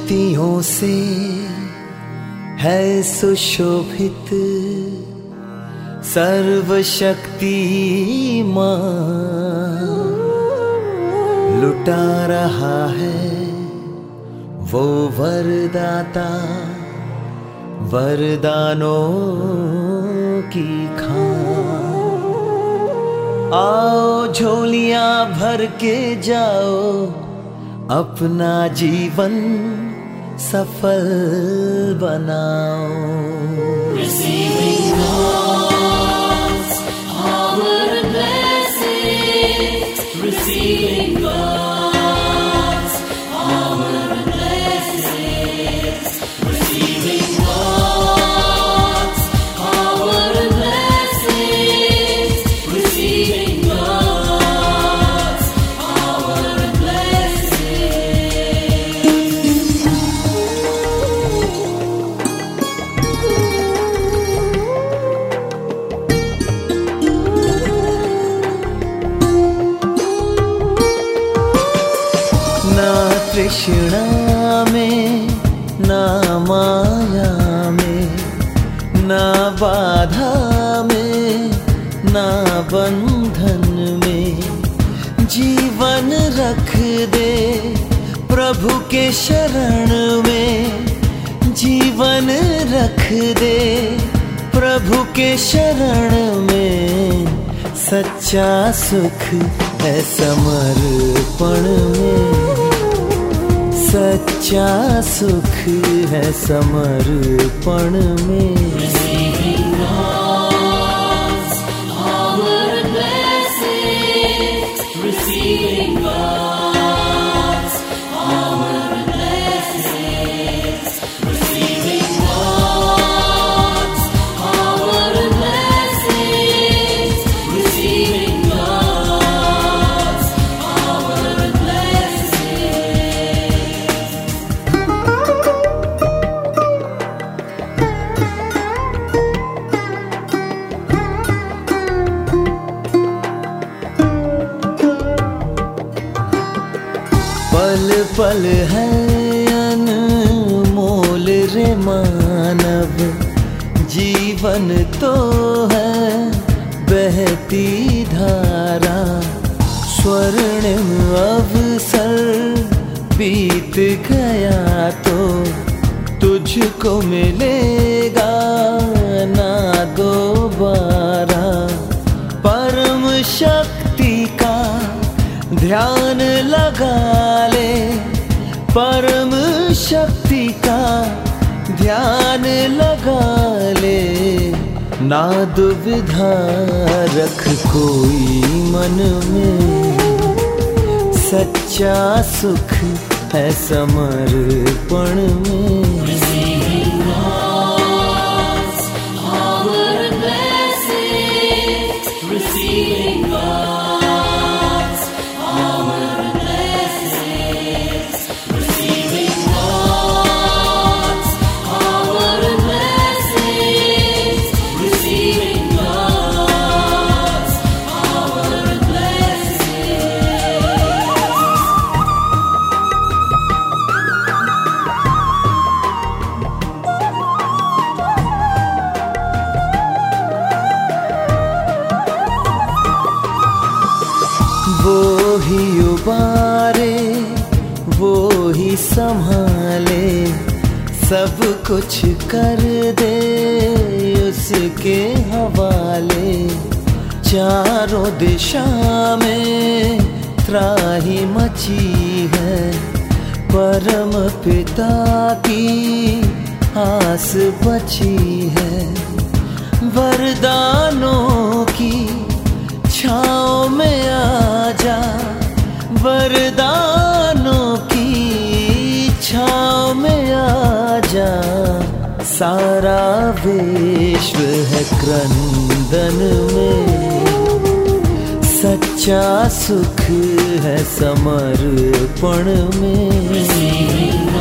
शक्तियों से है सुशोभित सर्वशक्तिमान, लुटा रहा है वो वरदाता वरदानों की खान। आओ झोलियां भर के जाओ, अपना जीवन सफल बनाओ। Receiving God's power and blessings, receiving God's power and blessings, receiving God's power and blessings, receiving God's power and ना तृष्णा में ना माया में, ना बाधा में ना बंधन में, जीवन रख दे प्रभु के शरण में। जीवन रख दे प्रभु के शरण में, सच्चा सुख है समर्पण में। सच्चा सुख है समर्पण में। Receiving God's power and blessings, receiving God's power and blessings, receiving God's power and blessings, receiving God's power and blessings. पल पल है अनमोल रे मानव, जीवन तो है बहती धारा। स्वर्णिम अवसर बीत गया तो तुझको मिलेगा ना दोबारा। परम शक्ति का ध्यान लगा ले, परम शक्ति का ध्यान लगा ले। ना दुविधा रख कोई मन में, सच्चा सुख है समर्पण में। Receiving God's power and blessings, receiving God's power and blessings, receiving God's power and blessings, receiving God's power and blessings. वो ही उबारे वो ही संभाले, सब कुछ कर दे उसके हवाले। चारों दिशा में त्राही मची है, परम पिता की आस बची है। वरदानों की छाँव में आजा, वरदानों की छाँव में आजा। सारा विश्व है क्रंदन में, सच्चा सुख है समर्पण में।